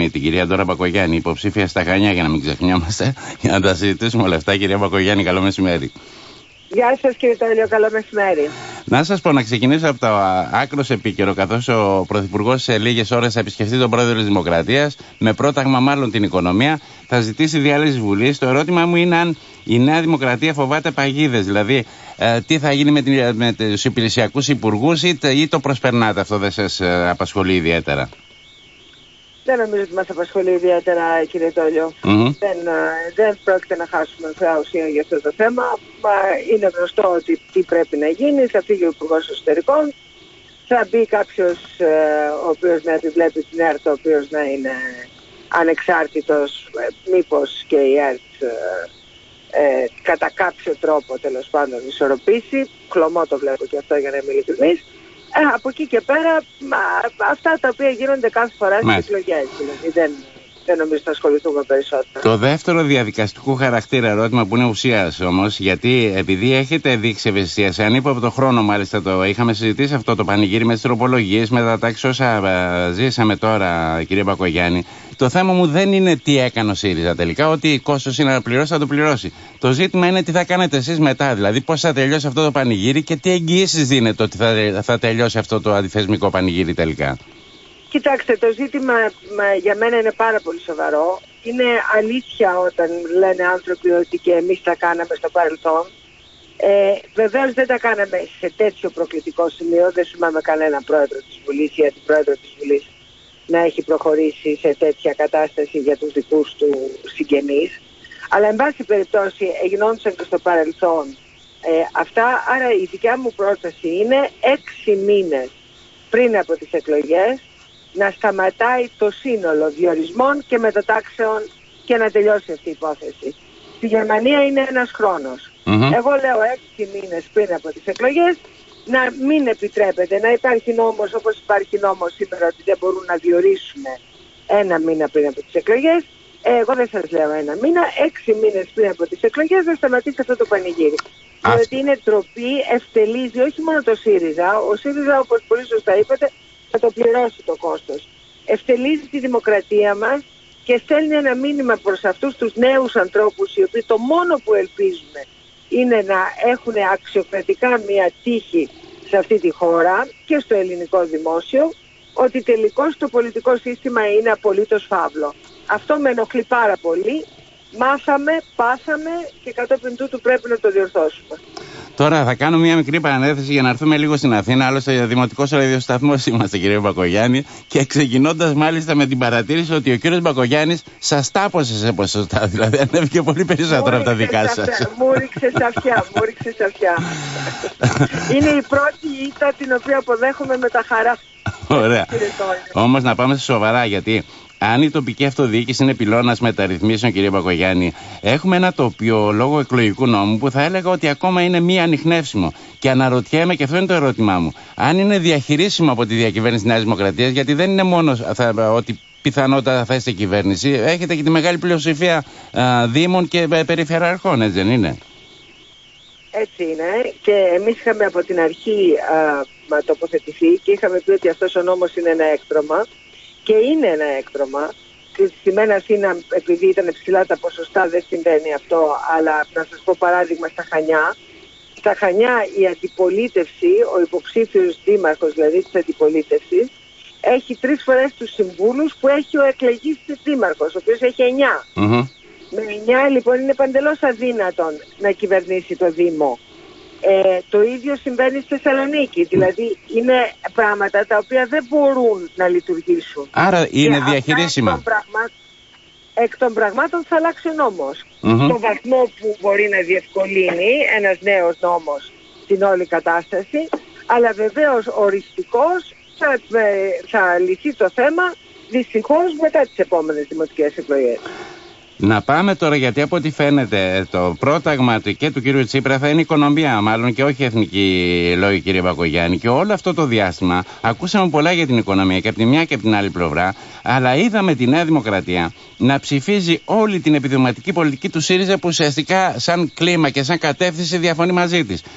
στιγμή, την κυρία Ντόρα Μπακογιάννη, υποψήφια στα Χανιά, για να μην ξεχνιόμαστε, για να τα συζητήσουμε όλα αυτά. Κυρία Μπακογιάννη, καλό μεσημέρι. Γεια σας κύριε Τόλιο, καλό μεσημέρι. Να σας πω, να ξεκινήσω από το άκρος επίκαιρο, καθώς ο Πρωθυπουργός σε λίγες ώρες θα επισκεφτεί τον Πρόεδρο της Δημοκρατίας, με πρόταγμα μάλλον την οικονομία, θα ζητήσει διάλυση Βουλής. Το ερώτημα μου είναι αν η Νέα Δημοκρατία φοβάται παγίδες, δηλαδή τι θα γίνει με τους υπηρεσιακούς υπουργούς ή το προσπερνάτε, αυτό δεν σας απασχολεί ιδιαίτερα? Δεν νομίζω ότι μας απασχολεί ιδιαίτερα κύριε Τόλιο. Δεν πρόκειται να χάσουμε ουσία για αυτό το θέμα. Είναι γνωστό ότι τι πρέπει να γίνει. Θα φύγει ο Υπουργός Εσωτερικών. Θα μπει κάποιος ο οποίος να επιβλέπει την ΕΡΤ, ο οποίος να είναι ανεξάρτητος, μήπως και η ΕΡΤ κατά κάποιο τρόπο τέλος πάντων ισορροπήσει. Κλωμό το βλέπω και αυτό, για να είμαι ειλικρινής. Από εκεί και πέρα, αυτά τα οποία γίνονται κάθε φορά στις εκλογές. Δηλαδή δεν νομίζω θα ασχοληθούμε περισσότερο. Το δεύτερο διαδικαστικού χαρακτήρα ερώτημα, που είναι ουσίας όμως, γιατί επειδή έχετε δείξει ευαισθησία, σε ανύποπτο χρόνο μάλιστα το είχαμε συζητήσει αυτό το πανηγύρι με τις τροπολογίες, με τα τάξη όσα ζήσαμε τώρα, κύριε Μπακογιάννη. Το θέμα μου δεν είναι τι έκανε ο ΣΥΡΙΖΑ τελικά, ότι κόστος είναι να πληρώσει, θα το πληρώσει. Το ζήτημα είναι τι θα κάνετε εσείς μετά, δηλαδή πώς θα τελειώσει αυτό το πανηγύρι και τι εγγυήσεις δίνετε ότι θα τελειώσει αυτό το αντιθεσμικό πανηγύρι τελικά. Κοιτάξτε, το ζήτημα για μένα είναι πάρα πολύ σοβαρό. Είναι αλήθεια όταν λένε άνθρωποι ότι και εμείς τα κάναμε στο παρελθόν. Βεβαίως δεν τα κάναμε σε τέτοιο προκλητικό σημείο. Δεν θυμάμαι κανένα πρόεδρο της Βουλής ή αντιπρόεδρο της Βουλής να έχει προχωρήσει σε τέτοια κατάσταση για τους δικούς του συγγενείς. Αλλά εν πάση περιπτώσει γινόντουσαν και στο παρελθόν αυτά. Άρα η δικιά μου πρόταση είναι 6 μήνες πριν από τις εκλογές να σταματάει το σύνολο διορισμών και μετατάξεων και να τελειώσει αυτή η υπόθεση. Στη Γερμανία είναι ένας χρόνος. Εγώ λέω 6 μήνες πριν από τις εκλογές να μην επιτρέπεται να υπάρχει νόμος όπως υπάρχει νόμος σήμερα, ότι δεν μπορούν να διορίσουν 1 μήνα πριν από τις εκλογές. Εγώ δεν σας λέω 1 μήνα, 6 μήνες πριν από τις εκλογές να σταματήσει αυτό το πανηγύρι. Διότι είναι τροπή, ευτελίζει όχι μόνο το ΣΥΡΙΖΑ. Ο ΣΥΡΙΖΑ, όπως πολύ σωστά είπατε, θα το πληρώσει το κόστος. Ευτελίζει τη δημοκρατία μας και στέλνει ένα μήνυμα προς αυτούς τους νέους ανθρώπους, οι οποίοι το μόνο που ελπίζουν είναι να έχουν αξιοκρατικά μια τύχη σε αυτή τη χώρα και στο ελληνικό δημόσιο, ότι τελικώς το πολιτικό σύστημα είναι απολύτως φαύλο. Αυτό με ενοχλεί πάρα πολύ. Μάθαμε, πάθαμε και κατόπιν τούτου πρέπει να το διορθώσουμε. Τώρα θα κάνω μια μικρή παρανέθεση για να έρθουμε λίγο στην Αθήνα. Άλλωστε, δημοτικός ραδιοσταθμός είμαστε, κύριε Μπακογιάννη. Και ξεκινώντας μάλιστα με την παρατήρηση ότι ο κύριος Μπακογιάννης σας τάπωσε σε ποσοστά. Δηλαδή, ανέβηκε πολύ περισσότερο από τα δικά σας. Μου ρίξε αυτιά. Είναι η πρώτη ήττα την οποία αποδέχομαι με τα χαρά. Ωραία. Όμως να πάμε σε σοβαρά, γιατί αν η τοπική αυτοδιοίκηση είναι πυλώνας μεταρρυθμίσεων, κύριε Μπακογιάννη, έχουμε ένα τοπίο λόγω εκλογικού νόμου που θα έλεγα ότι ακόμα είναι μη ανιχνεύσιμο. Και αναρωτιέμαι, και αυτό είναι το ερώτημά μου, αν είναι διαχειρίσιμο από τη διακυβέρνηση της Νέας Δημοκρατίας, γιατί δεν είναι μόνο ότι πιθανότατα θα είστε κυβέρνηση, έχετε και τη μεγάλη πλειοψηφία δήμων και περιφερειαρχών, έτσι δεν είναι? Έτσι είναι, και εμείς είχαμε από την αρχή τοποθετηθεί και είχαμε πει ότι αυτός ο νόμος είναι ένα έκτρωμα. Και είναι ένα έκτρωμα. Στη Μένα Αθήνα, επειδή ήταν ψηλά τα ποσοστά, δεν συμβαίνει αυτό, αλλά να σας πω παράδειγμα στα Χανιά. Στα Χανιά η αντιπολίτευση, ο υποψήφιος δήμαρχος δηλαδή της αντιπολίτευσης, έχει 3 φορές τους συμβούλους που έχει ο εκλεγής της δήμαρχος, ο οποίος έχει 9. Με 9 λοιπόν είναι παντελώς αδύνατον να κυβερνήσει το Δήμο. Το ίδιο συμβαίνει στη Θεσσαλονίκη. Δηλαδή είναι πράγματα τα οποία δεν μπορούν να λειτουργήσουν. Άρα είναι διαχειρίσιμα. Εκ των πραγμάτων θα αλλάξει ο νόμος. Στο βαθμό που μπορεί να διευκολύνει ένας νέος νόμος την όλη κατάσταση. Αλλά βεβαίως οριστικώς θα λυθεί το θέμα δυστυχώς μετά τις επόμενες δημοτικές εκλογές. Να πάμε τώρα, γιατί από ό,τι φαίνεται το πρόταγμα και του κύριου Τσίπρα θα είναι η οικονομία, μάλλον, και όχι εθνική λόγη, κύριε Μπακογιάννη. Και όλο αυτό το διάστημα ακούσαμε πολλά για την οικονομία και από τη μια και από την άλλη πλευρά, αλλά είδαμε τη Νέα Δημοκρατία να ψηφίζει όλη την επιδοματική πολιτική του ΣΥΡΙΖΑ, που ουσιαστικά σαν κλίμα και σαν κατεύθυνση διαφωνεί μαζί της.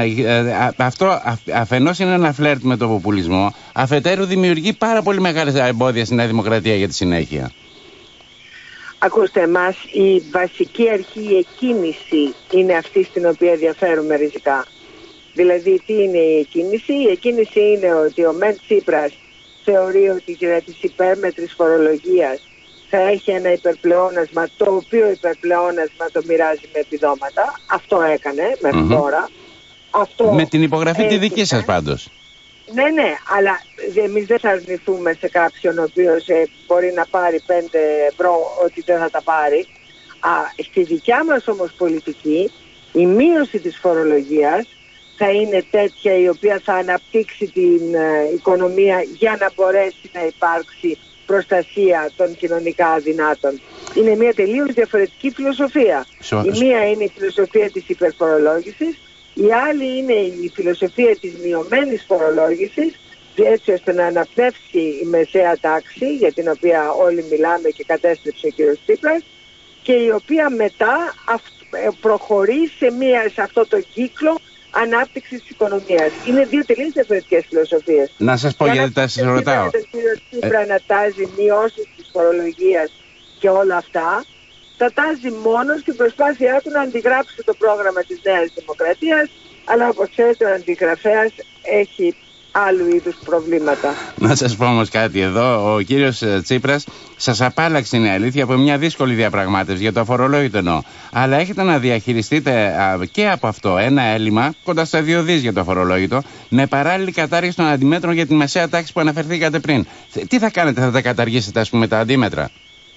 Αυτό αφενός είναι ένα φλερτ με τον ποπουλισμό, αφετέρου δημιουργεί πάρα πολύ μεγάλες εμπόδια στη Νέα Δημοκρατία για τη συνέχεια. Ακούστε, εμάς η βασική αρχή, η εκκίνηση είναι αυτή στην οποία διαφέρουμε ριζικά. Δηλαδή, τι είναι η εκκίνηση? Η εκκίνηση είναι ότι ο Μεν Τσίπρας θεωρεί ότι για τις υπέρμετρης φορολογίας θα έχει ένα υπερπλεόνασμα, το οποίο υπερπλεόνασμα το μοιράζει με επιδόματα. Αυτό έκανε μέχρι τώρα. Αυτό με την υπογραφή τη δική σας πάντως. Ναι, αλλά εμείς δεν θα αρνηθούμε σε κάποιον ο οποίος μπορεί να πάρει 5 ευρώ ότι δεν θα τα πάρει. Στη δικιά μας όμως πολιτική, η μείωση της φορολογίας θα είναι τέτοια η οποία θα αναπτύξει την οικονομία για να μπορέσει να υπάρξει προστασία των κοινωνικά αδυνάτων. Είναι μια τελείως διαφορετική φιλοσοφία. Η μία είναι η φιλοσοφία της υπερφορολόγησης, η άλλη είναι η φιλοσοφία της μειωμένης φορολόγησης, έτσι ώστε να αναπνεύσει η μεσαία τάξη, για την οποία όλοι μιλάμε και κατέστρεψε ο κ. Τσίπρας, και η οποία μετά προχωρεί σε αυτό το κύκλο ανάπτυξης της οικονομίας. Είναι δύο τελείως διαφορετικές φιλοσοφίες. Να σας πω γιατί τα σας ρωτάω. Τον κ. Τσίπρα να τάζει μειώσεις της φορολογίας και όλα αυτά, θα τάζει μόνο στην προσπάθειά του να αντιγράψει το πρόγραμμα της Νέας Δημοκρατίας, αλλά όπως ξέρετε ο αντιγραφέας έχει άλλου είδους προβλήματα. Να σας πω όμως κάτι εδώ. Ο κύριος Τσίπρας σας απάλλαξε, είναι αλήθεια, από μια δύσκολη διαπραγμάτευση για το αφορολόγητο εννοώ. Αλλά έχετε να διαχειριστείτε και από αυτό ένα έλλειμμα κοντά στα 2 δις για το αφορολόγητο, με παράλληλη κατάργηση των αντιμέτρων για τη μεσαία τάξη που αναφερθήκατε πριν. Τι θα κάνετε, θα τα καταργήσετε, ας πούμε, τα αντίμετρα?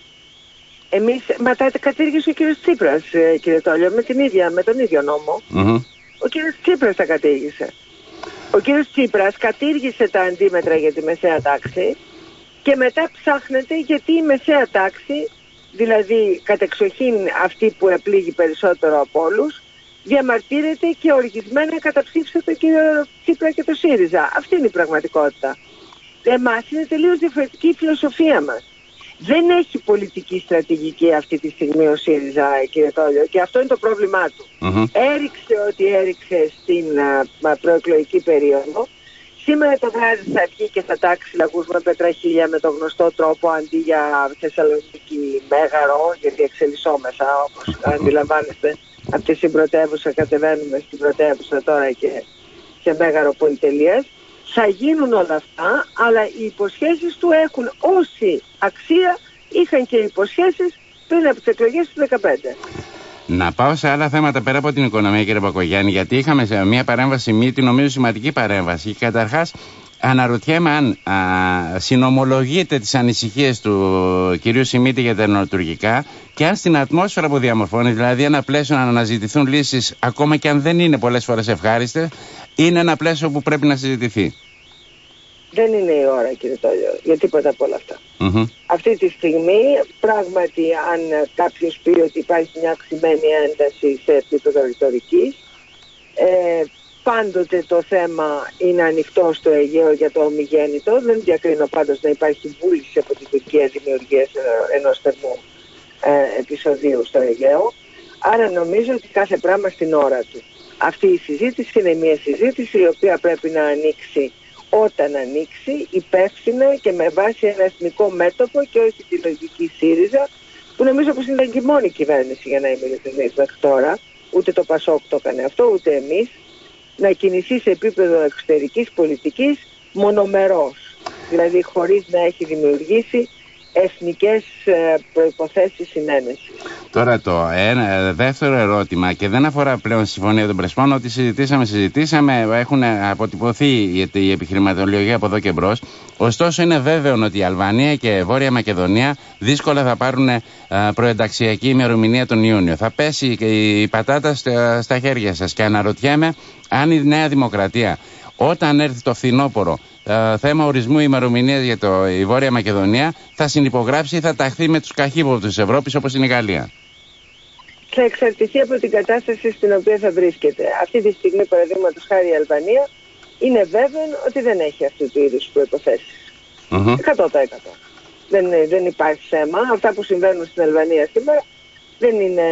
Μα τα κατήργησε ο κύριος Τσίπρας, κύριε Τόλιο, με τον ίδιο νόμο. Ο κύριος Τσίπρας τα κατήργησε. Ο κύριος Τσίπρας κατήργησε τα αντίμετρα για τη μεσαία τάξη και μετά ψάχνεται γιατί η μεσαία τάξη, δηλαδή κατεξοχήν αυτή που επλήγει περισσότερο από όλους, διαμαρτύρεται και οργισμένα καταψήφισε τον κύριο Τσίπρα και το ΣΥΡΙΖΑ. Αυτή είναι η πραγματικότητα. Εμάς είναι τελείως διαφορετική η φιλοσοφία μας. Δεν έχει πολιτική στρατηγική αυτή τη στιγμή ο ΣΥΡΙΖΑ, κύριε Τόλιο, και αυτό είναι το πρόβλημά του. Έριξε ό,τι έριξε στην προεκλογική περίοδο. Σήμερα το βράδυ θα βγει και θα τάξει λαγούς με πετραχίλια με τον γνωστό τρόπο, αντί για Θεσσαλονίκη Μέγαρο, γιατί εξελισσόμεθα, όπως αντιλαμβάνεστε, από τη συμπρωτεύουσα κατεβαίνουμε στην πρωτεύουσα τώρα και σε Μέγαρο πολυτελείας. Θα γίνουν όλα αυτά, αλλά οι υποσχέσεις του έχουν όση αξία είχαν και οι υποσχέσεις πριν από τις εκλογές του 2015. Να πάω σε άλλα θέματα πέρα από την οικονομία, κύριε Μπακογιάννη, γιατί είχαμε σε μια παρέμβαση μύτη, νομίζω σημαντική παρέμβαση. Καταρχάς, αναρωτιέμαι αν συνομολογείτε τις ανησυχίες του κυρίου Σιμίτη για τα ενωτουργικά και αν στην ατμόσφαιρα που διαμορφώνει, δηλαδή ένα πλαίσιο να αναζητηθούν λύσεις, ακόμα και αν δεν είναι πολλές φορές ευχάριστες, είναι ένα πλαίσιο που πρέπει να συζητηθεί. Δεν είναι η ώρα, κύριε Τόλιο, για τίποτα από όλα αυτά. Αυτή τη στιγμή, πράγματι, αν κάποιος πει ότι υπάρχει μια αυξημένη ένταση σε επίπεδο ρητορικής, πάντοτε το θέμα είναι ανοιχτό στο Αιγαίο για το ομιγέννητο. Δεν διακρίνω πάντως να υπάρχει βούληση από την Τουρκία δημιουργίας ενός θερμού επεισοδίου στο Αιγαίο. Άρα νομίζω ότι κάθε πράγμα στην ώρα του. Αυτή η συζήτηση είναι μια συζήτηση η οποία πρέπει να ανοίξει όταν ανοίξει, υπεύθυνα και με βάση ένα εθνικό μέτωπο και όχι τη λογική ΣΥΡΙΖΑ, που νομίζω πως είναι και μόνη κυβέρνηση, για να είμαι ειλικρινής, μέχρι τώρα. Ούτε το ΠΑΣΟΚ το έκανε αυτό, ούτε εμείς, να κινηθεί σε επίπεδο εξωτερικής πολιτικής μονομερός, δηλαδή χωρίς να έχει δημιουργήσει εθνικές προϋποθέσεις συνένεσης. Τώρα το δεύτερο ερώτημα, και δεν αφορά πλέον στη Συμφωνία των Πρεσπών, ότι συζητήσαμε, έχουν αποτυπωθεί η επιχειρηματολογία από εδώ και μπρος. Ωστόσο είναι βέβαιο ότι η Αλβανία και η Βόρεια Μακεδονία δύσκολα θα πάρουν προενταξιακή ημερομηνία τον Ιούνιο. Θα πέσει η πατάτα στα χέρια σας και αναρωτιέμαι αν η Νέα Δημοκρατία, όταν έρθει το φθινόπωρο, θέμα ορισμού ημερομηνίας για η Βόρεια Μακεδονία θα συνυπογράψει ή θα ταχθεί με τους καχύποπτους της Ευρώπης όπως είναι η Γαλλία? Θα εξαρτηθεί από την κατάσταση στην οποία θα βρίσκεται. Αυτή τη στιγμή, παραδείγματος χάρη, η Αλβανία είναι βέβαιο ότι δεν έχει αυτού του είδους προϋποθέσεις. 100%. Δεν υπάρχει θέμα. Αυτά που συμβαίνουν στην Αλβανία σήμερα δεν είναι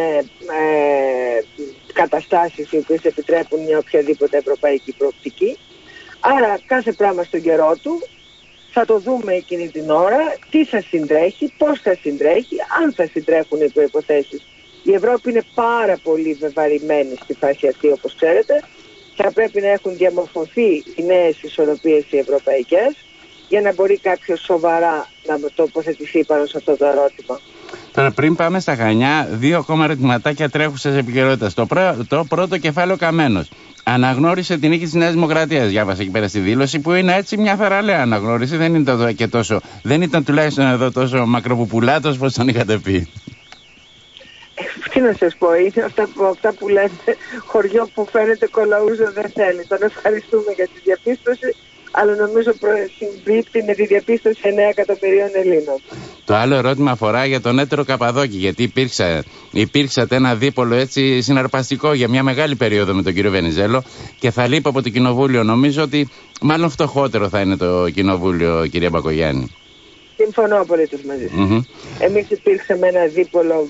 καταστάσεις οι οποίες επιτρέπουν μια οποιαδήποτε ευρωπαϊκή προοπτική. Άρα κάθε πράγμα στον καιρό του, θα το δούμε εκείνη την ώρα, τι θα συντρέχει, πώς θα συντρέχει, αν θα συντρέχουν οι προϋποθέσεις. Η Ευρώπη είναι πάρα πολύ βεβαρημένη στη φάση αυτή, όπως ξέρετε. Θα πρέπει να έχουν διαμορφωθεί οι νέες ισορροπίες οι ευρωπαϊκές για να μπορεί κάποιος σοβαρά να τοποθετηθεί πάνω σε αυτό το ερώτημα. Τώρα, πριν πάμε στα Χανιά, 2 ακόμα ερωτηματάκια τρέχουσας επικαιρότητας. Το πρώτο κεφάλαιο Καμένος. Αναγνώρισε την νίκη της Νέας Δημοκρατίας. Διάβασα εκεί πέρα στη δήλωση που είναι έτσι μια θαραλέα αναγνώριση. Δεν ήταν τουλάχιστον εδώ τόσο μακροπουπουλάτος όπως τον είχατε πει. Τι να σας πω, είναι αυτά που λένε χωριό που φαίνεται κολαούζο δεν θέλει. Τον ευχαριστούμε για τη διαπίστωση, αλλά νομίζω συμπίπτει με τη διαπίστωση 9 εκατομμυρίων Ελλήνων. Το άλλο ερώτημα αφορά για τον έτερο Καπαδόκη, γιατί υπήρξατε ένα δίπολο έτσι συναρπαστικό για μια μεγάλη περίοδο με τον κύριο Βενιζέλο και θα λείπει από το κοινοβούλιο. Νομίζω ότι μάλλον φτωχότερο θα είναι το κοινοβούλιο, κυρία Μπακογιάννη. Συμφωνώ απολύτως μαζί σας. Εμείς υπήρξαμε ένα δίπολο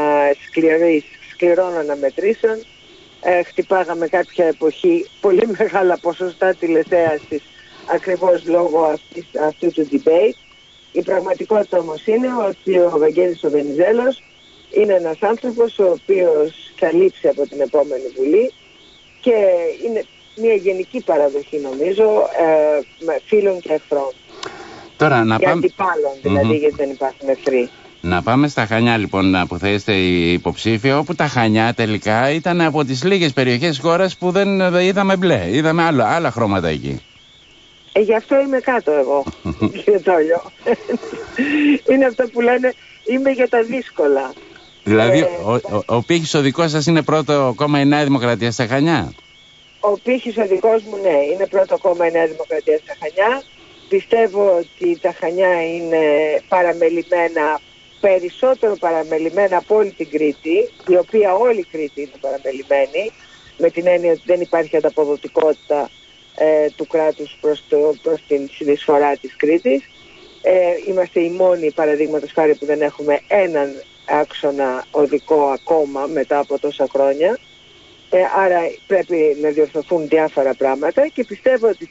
σκληρών αναμετρήσεων. Χτυπάγαμε κάποια εποχή πολύ μεγάλα ποσοστά τηλεθέασης ακριβώς λόγω αυτού του debate. Η πραγματικότητα όμως είναι ότι ο Βαγγέλης ο Βενιζέλος είναι ένας άνθρωπος ο οποίος θα λείψει από την επόμενη Βουλή και είναι μια γενική παραδοχή νομίζω φίλων και εχθρών. Τώρα, και αντιπάλων δηλαδή, γιατί δεν υπάρχουν εχθροί. Να πάμε στα Χανιά λοιπόν, που θα είστε υποψήφια, όπου τα Χανιά τελικά ήταν από τις λίγες περιοχές της χώρας που δεν είδαμε μπλε, είδαμε άλλα χρώματα εκεί. Γι' αυτό είμαι κάτω εγώ, κύριε Τόλιο. Είναι αυτό που λένε, είμαι για τα δύσκολα. Δηλαδή, ο πύχης ο δικός σας είναι πρώτο κόμμα η Νέα Δημοκρατία στα Χανιά? Ο πύχης ο δικός μου, ναι, είναι πρώτο κόμμα η Νέα Δημοκρατία στα Χανιά. Πιστεύω ότι τα Χανιά είναι παραμελημένα, περισσότερο παραμελημένα από όλη την Κρήτη, η οποία όλη η Κρήτη είναι παραμελημένη, με την έννοια ότι δεν υπάρχει ανταποδοτικότητα του κράτους προς την συνεισφορά της Κρήτης. Είμαστε οι μόνοι, παραδείγματος χάρη, που δεν έχουμε έναν άξονα οδικό ακόμα μετά από τόσα χρόνια. Άρα πρέπει να διορθωθούν διάφορα πράγματα και πιστεύω ότι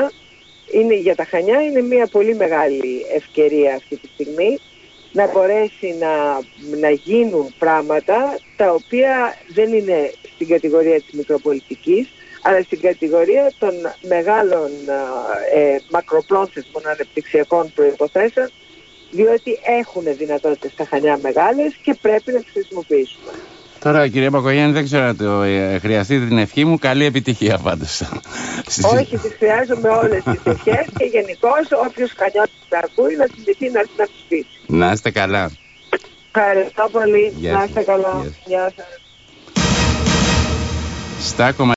για τα Χανιά είναι μια πολύ μεγάλη ευκαιρία αυτή τη στιγμή να μπορέσει να γίνουν πράγματα τα οποία δεν είναι στην κατηγορία της μικροπολιτικής, αλλά στην κατηγορία των μεγάλων μακροπρόθεσμων ανεπτυξιακών προϋποθέσεων, διότι έχουν δυνατότητες τα Χανιά μεγάλες και πρέπει να τις χρησιμοποιήσουμε. Τώρα, κυρία Μπακογιάννη, δεν ξέρω αν χρειαστείτε την ευχή μου. Καλή επιτυχία πάντως. Όχι, τις χρειάζομαι όλες τις ευχές και γενικώς όποιος Χανιώτης θα ακούει να θυμηθεί να έρθει να ψηφίσει. Να είστε καλά. Ευχαριστώ πολύ. Να είστε καλά. Γεια σας.